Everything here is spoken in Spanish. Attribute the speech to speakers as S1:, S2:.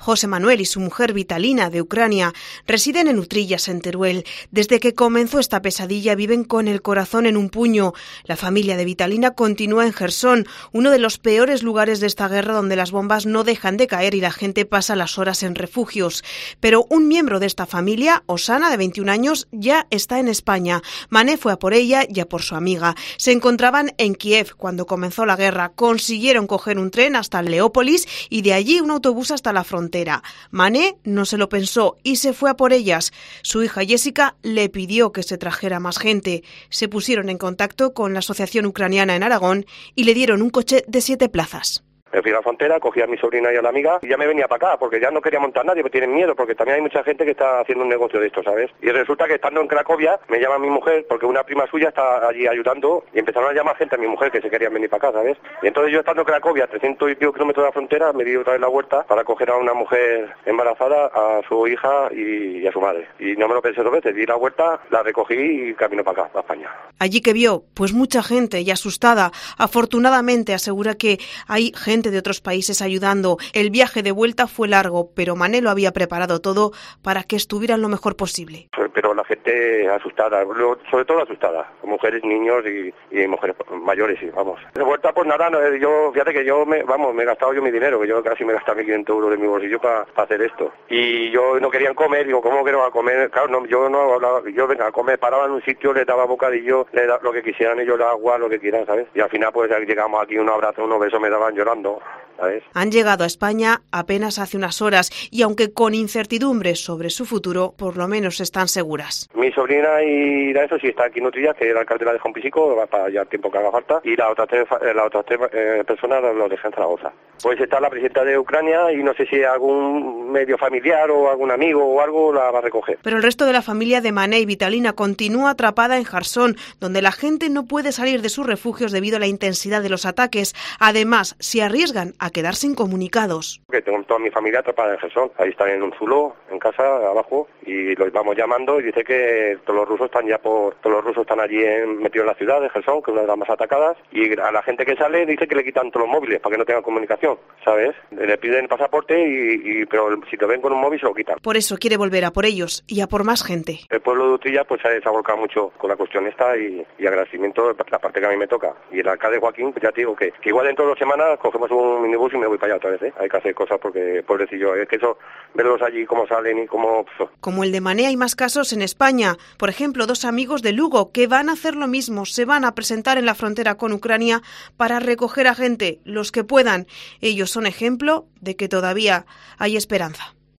S1: José Manuel y su mujer Vitalina, de Ucrania, residen en Utrillas, en Teruel. Desde que comenzó esta pesadilla viven con el corazón en un puño. La familia de Vitalina continúa en Jersón, uno de los peores lugares de esta guerra, donde las bombas no dejan de caer y la gente pasa las horas en refugios. Pero un miembro de esta familia, Osana, de 21 años, ya está en España. Mané fue a por ella y a por su amiga. Se encontraban en Kiev cuando comenzó la guerra. Consiguieron coger un tren hasta Leópolis y de allí un autobús hasta la frontera. Mané no se lo pensó y se fue a por ellas. Su hija Jessica le pidió que se trajera más gente. Se pusieron en contacto con la Asociación Ucraniana en Aragón y le dieron un coche de 7 plazas.
S2: Me fui a la frontera, cogí a mi sobrina y a la amiga y ya me venía para acá, porque ya no quería montar nadie, porque tienen miedo, porque también hay mucha gente que está haciendo un negocio de esto, ¿sabes? Y resulta que estando en Cracovia, me llama mi mujer, porque una prima suya está allí ayudando, y empezaron a llamar gente a mi mujer que se querían venir para acá, ¿sabes? Y entonces yo estando en Cracovia, 300 y pico kilómetros de la frontera, me di otra vez la vuelta para coger a una mujer embarazada, a su hija y a su madre. Y no me lo pensé 2 veces, di la vuelta, la recogí y camino para acá, para España.
S1: Allí que vio, pues mucha gente y asustada. Afortunadamente asegura que hay gente de otros países ayudando. El viaje de vuelta fue largo, pero Mané lo había preparado todo para que estuvieran lo mejor posible.
S2: Pero la gente asustada, sobre todo asustada, mujeres, niños y mujeres mayores, sí, vamos. De vuelta, pues nada, yo, fíjate que yo me he gastado yo mi dinero, que yo casi me he gastado 1.500 euros de mi bolsillo para hacer esto. Y yo no querían comer, digo, ¿cómo que no va a comer? Claro, no, yo no hablaba, yo venga a comer, paraba en un sitio, les daba bocadillo, les daba lo que quisieran ellos, el agua, lo que quieran, ¿sabes? Y al final pues llegamos aquí, un abrazo, unos besos, me daban llorando, ¿sabes?
S1: Han llegado a España apenas hace unas horas y aunque con incertidumbre sobre su futuro, por lo menos están seguras.
S2: Mi sobrina y eso sí está aquí en Utrillas, que el alcalde la dejó en Pisico, va para ya el tiempo que haga falta, y las otras tres personas lo dejan en Zaragoza. Pues está la presidenta de Ucrania y no sé si algún medio familiar o algún amigo o algo la va a recoger.
S1: Pero el resto de la familia de Mané y Vitalina continúa atrapada en Jersón, donde la gente no puede salir de sus refugios debido a la intensidad de los ataques. Además, se arriesgan a quedarse incomunicados.
S2: Tengo toda mi familia atrapada en Jersón. Ahí están en un zulo, en casa, abajo, y los vamos llamando y dice que todos los rusos están allí metidos en la ciudad de Jersón, que es una de las más atacadas, y a la gente que sale dice que le quitan todos los móviles para que no tengan comunicación, ¿sabes? Le piden el pasaporte pero si te ven con un móvil se lo quitan.
S1: Por eso quiere volver a por ellos y a por más gente.
S2: El pueblo de Utrillas pues se ha volcado mucho con la cuestión esta y agradecimiento de la parte que a mí me toca. Y el alcalde Joaquín, pues ya te digo que igual dentro de 2 semanas cogemos un minibús y me voy para allá otra vez, ¿eh? Hay que hacer cosas porque, pobrecillo, es que eso, verlos allí cómo salen y cómo...
S1: Como el de Mané hay más casos en España. Por ejemplo, 2 amigos de Lugo que van a hacer lo mismo, se van a presentar en la frontera con Ucrania para recoger a gente, los que puedan. Ellos son ejemplo de que todavía hay esperanza.